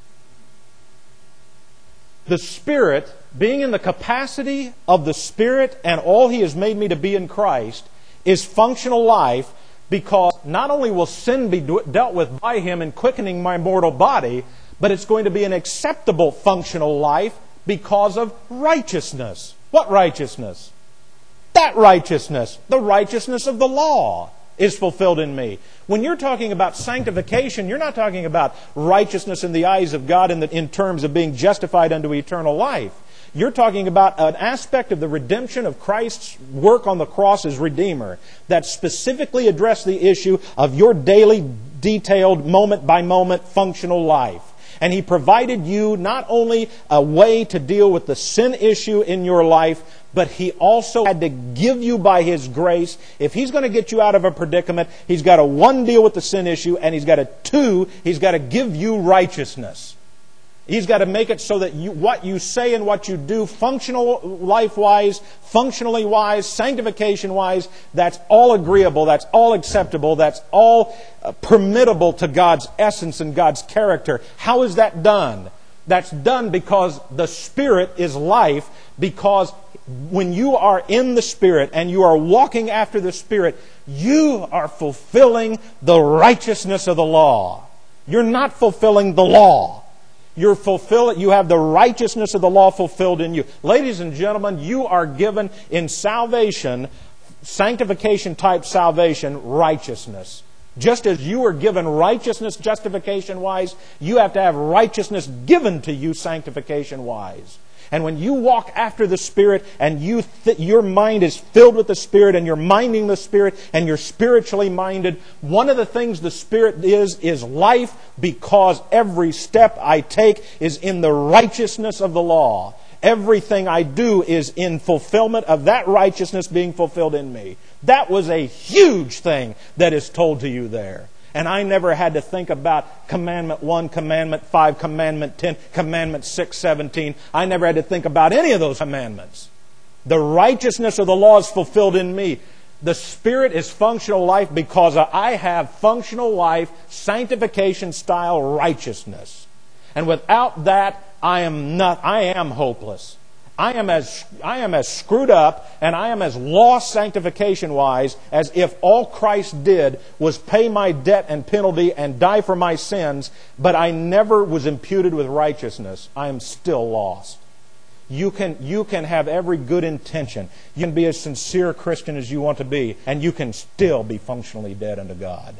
The Spirit, being in the capacity of the Spirit and all He has made me to be in Christ, is functional life, because not only will sin be dealt with by Him in quickening my mortal body, but it's going to be an acceptable functional life because of righteousness. What righteousness? That righteousness, the righteousness of the law, is fulfilled in me. When you're talking about sanctification, you're not talking about righteousness in the eyes of God in, the, in terms of being justified unto eternal life. You're talking about an aspect of the redemption of Christ's work on the cross as Redeemer that specifically addressed the issue of your daily, detailed, moment-by-moment functional life. And He provided you not only a way to deal with the sin issue in your life, but He also had to give you by His grace. If He's going to get you out of a predicament, He's got to, one, deal with the sin issue, and He's got to, two, He's got to give you righteousness. He's got to make it so that you, what you say and what you do, functional life-wise, functionally wise, sanctification-wise, that's all agreeable, that's all acceptable, that's all uh, permittable to God's essence and God's character. How is that done? That's done because the Spirit is life, because when you are in the Spirit and you are walking after the Spirit, you are fulfilling the righteousness of the law. You're not fulfilling the law. You're fulfill, you have the righteousness of the law fulfilled in you. Ladies and gentlemen, you are given in salvation, sanctification type salvation, righteousness. Just as you are given righteousness justification-wise, you have to have righteousness given to you sanctification-wise. And when you walk after the Spirit and you th- your mind is filled with the Spirit and you're minding the Spirit and you're spiritually minded, one of the things the Spirit is, is life, because every step I take is in the righteousness of the law. Everything I do is in fulfillment of that righteousness being fulfilled in me. That was a huge thing that is told to you there. And I never had to think about Commandment one, Commandment five, Commandment ten, Commandment six, seventeen. I never had to think about any of those commandments. The righteousness of the law is fulfilled in me. The Spirit is functional life because I have functional life, sanctification-style righteousness. And without that, I am not. I am hopeless. I am as I am as screwed up and I am as lost sanctification-wise as if all Christ did was pay my debt and penalty and die for my sins, but I never was imputed with righteousness. I am still lost. You can, you can have every good intention. You can be as sincere a Christian as you want to be, and you can still be functionally dead unto God.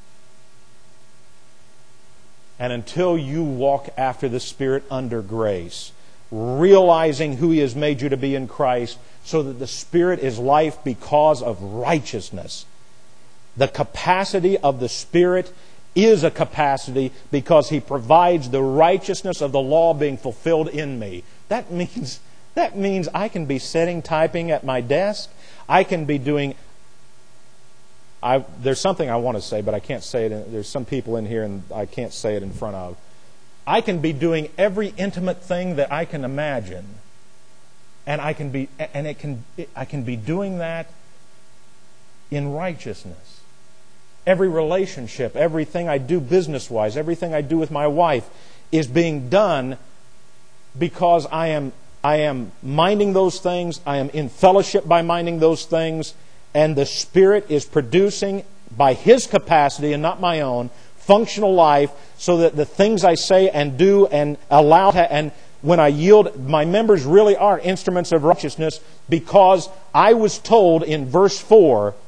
And until you walk after the Spirit under grace, realizing who He has made you to be in Christ, so that the Spirit is life because of righteousness. The capacity of the Spirit is a capacity because He provides the righteousness of the law being fulfilled in me. That means, that means I can be sitting typing at my desk. I can be doing... I, there's something I want to say, but I can't say it. In, there's some people in here and I can't say it in front of. I can be doing every intimate thing that I can imagine, and I can be, and it can, I can be doing that in righteousness. Every relationship, everything I do business-wise, everything I do with my wife, is being done because I am, I am minding those things. I am in fellowship by minding those things, and the Spirit is producing by His capacity and not my own functional life, so that the things I say and do and allow, and when I yield, my members really are instruments of righteousness, because I was told in verse four,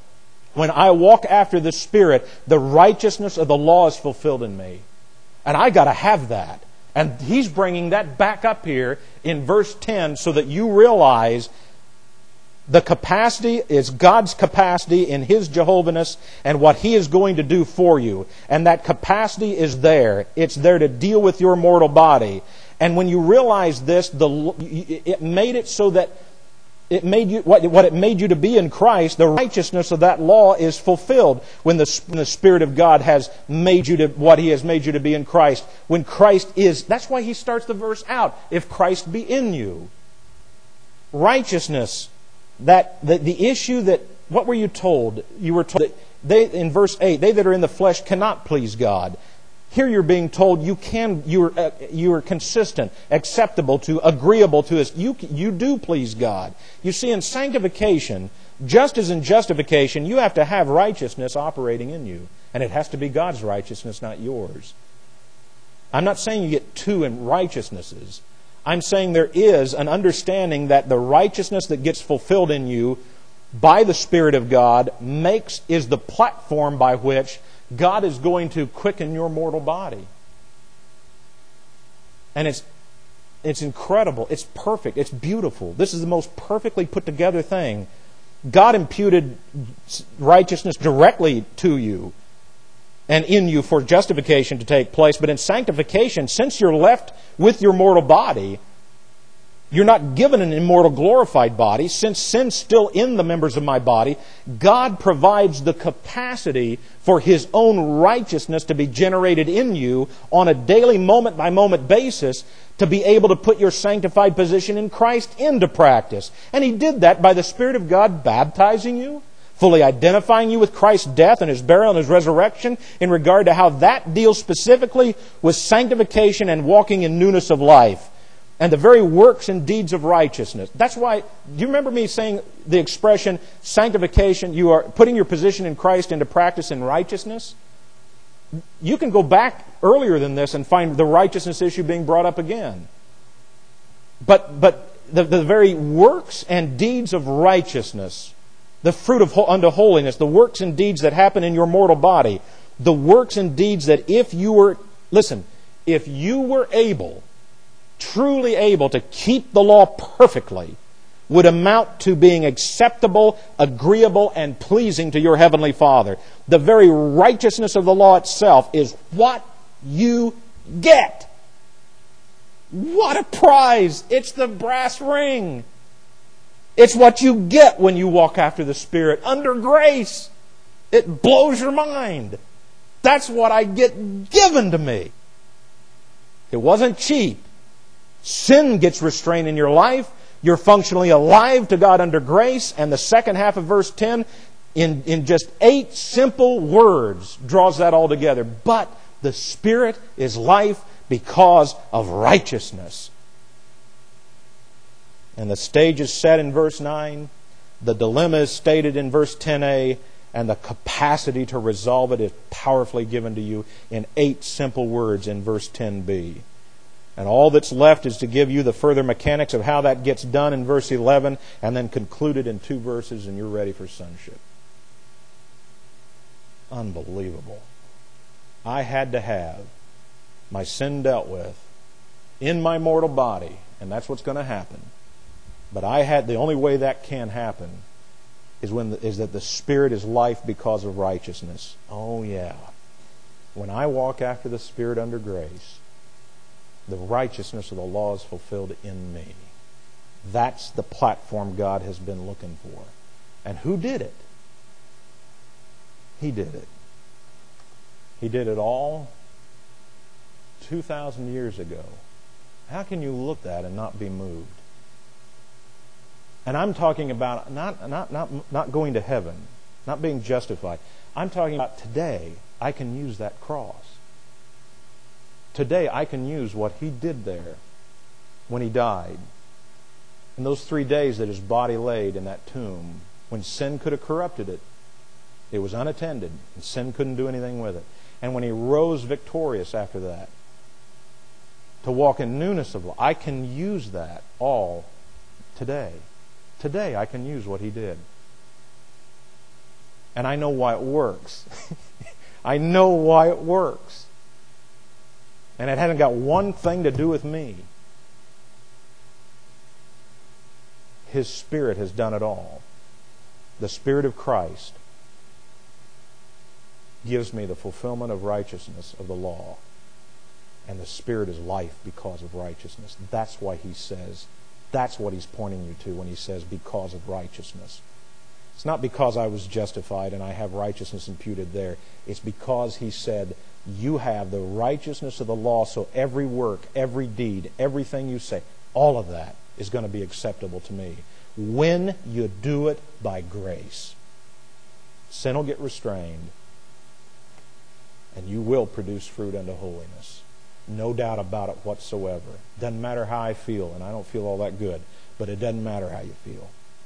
When I walk after the Spirit, the righteousness of the law is fulfilled in me. And I got to have that. And He's bringing that back up here in verse ten so that you realize the capacity is God's capacity in His Jehovahness and what He is going to do for you. And that capacity is there. It's there to deal with your mortal body. And when you realize this, the it made it so that it made you what, what it made you to be in Christ, the righteousness of that law is fulfilled when the, when the Spirit of God has made you to what He has made you to be in Christ. When Christ is, that's why he starts the verse out, if Christ be in you. Righteousness. That the, the issue that, what were you told? You were told that they, in verse eight, they that are in the flesh cannot please God. Here you're being told you can, you're, uh, you are consistent, acceptable to, agreeable to us. You, you do please God. You see, in sanctification, just as in justification, you have to have righteousness operating in you. And it has to be God's righteousness, not yours. I'm not saying you get two in righteousnesses. I'm saying there is an understanding that the righteousness that gets fulfilled in you by the Spirit of God makes is the platform by which God is going to quicken your mortal body. And it's it's incredible. It's perfect. It's beautiful. This is the most perfectly put together thing. God imputed righteousness directly to you and in you for justification to take place. But in sanctification, since you're left with your mortal body, you're not given an immortal glorified body. Since sin's still in the members of my body, God provides the capacity for His own righteousness to be generated in you on a daily moment-by-moment basis to be able to put your sanctified position in Christ into practice. And He did that by the Spirit of God baptizing you, fully identifying you with Christ's death and His burial and His resurrection in regard to how that deals specifically with sanctification and walking in newness of life and the very works and deeds of righteousness. That's why, do you remember me saying the expression sanctification, you are putting your position in Christ into practice in righteousness? You can go back earlier than this and find the righteousness issue being brought up again. But, but the, the very works and deeds of righteousness, the fruit of unto holiness, the works and deeds that happen in your mortal body, the works and deeds that if you were, listen, if you were able, truly able to keep the law perfectly, would amount to being acceptable, agreeable, and pleasing to your Heavenly Father. The very righteousness of the law itself is what you get. What a prize! It's the brass ring. It's what you get when you walk after the Spirit under grace. It blows your mind. That's what I get given to me. It wasn't cheap. Sin gets restrained in your life. You're functionally alive to God under grace. And the second half of verse ten, in, in just eight simple words, draws that all together. But the Spirit is life because of righteousness. And the stage is set in verse nine. The dilemma is stated in verse ten a. And the capacity to resolve it is powerfully given to you in eight simple words in verse ten b. And all that's left is to give you the further mechanics of how that gets done in verse eleven and then concluded in two verses and you're ready for sonship. Unbelievable. I had to have my sin dealt with in my mortal body, and that's what's going to happen. But I had the only way that can happen is when the, is that the Spirit is life because of righteousness. Oh yeah. When I walk after the Spirit under grace, the righteousness of the law is fulfilled in me. That's the platform God has been looking for. And who did it? He did it. He did it all two thousand years ago. How can you look at that and not be moved? And I'm talking about not, not, not, not going to heaven, not being justified. I'm talking about today, I can use that cross. Today, I can use what He did there when He died. In those three days that His body laid in that tomb, when sin could have corrupted it, it was unattended, and sin couldn't do anything with it. And when He rose victorious after that, to walk in newness of life, I can use that all today. Today, I can use what He did. And I know why it works. I know why it works. And it hasn't got one thing to do with me. His Spirit has done it all. The Spirit of Christ gives me the fulfillment of righteousness of the law. And the Spirit is life because of righteousness. That's why he says, that's what he's pointing you to when he says because of righteousness. It's not because I was justified and I have righteousness imputed there. It's because he said, you have the righteousness of the law, so every work, every deed, everything you say, all of that is going to be acceptable to me. When you do it by grace, sin will get restrained, and you will produce fruit unto holiness. No doubt about it whatsoever. Doesn't matter how I feel, and I don't feel all that good, but it doesn't matter how you feel,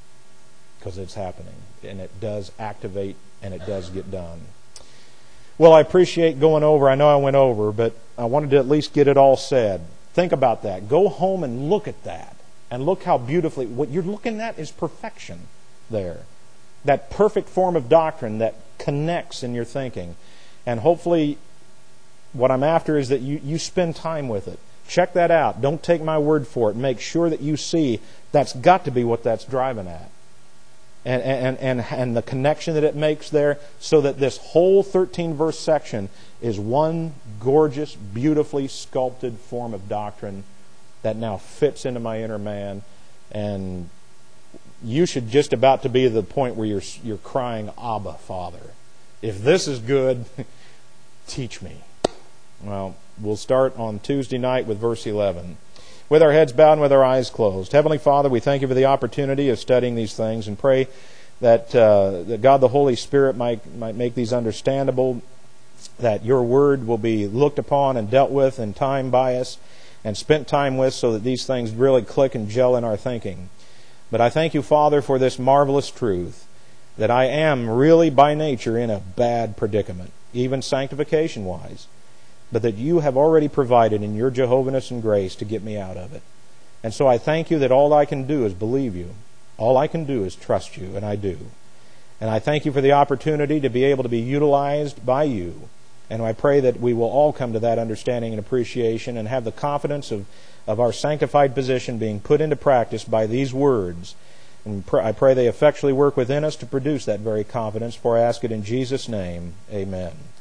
because it's happening, and it does activate, and it does get done. Well, I appreciate going over. I know I went over, but I wanted to at least get it all said. Think about that. Go home and look at that. And look how beautifully, what you're looking at is perfection there. That perfect form of doctrine that connects in your thinking. And hopefully, what I'm after is that you, you spend time with it. Check that out. Don't take my word for it. Make sure that you see that's got to be what that's driving at. And, and, and, and the connection that it makes there, so that this whole thirteen verse section is one gorgeous, beautifully sculpted form of doctrine that now fits into my inner man. And you should just about to be at the point where you're, you're crying, Abba, Father. If this is good, teach me. Well, we'll start on Tuesday night with verse eleven. With our heads bowed and with our eyes closed. Heavenly Father, we thank you for the opportunity of studying these things, and pray that uh, that God the Holy Spirit might might make these understandable, that your word will be looked upon and dealt with in time by us and spent time with, so that these things really click and gel in our thinking. But I thank you, Father, for this marvelous truth, that I am really by nature in a bad predicament, even sanctification-wise, but that you have already provided in your Jehovah's and grace to get me out of it. And so I thank you that all I can do is believe you. All I can do is trust you, and I do. And I thank you for the opportunity to be able to be utilized by you. And I pray that we will all come to that understanding and appreciation and have the confidence of, of our sanctified position being put into practice by these words. And I pray they effectually work within us to produce that very confidence, for I ask it in Jesus' name. Amen.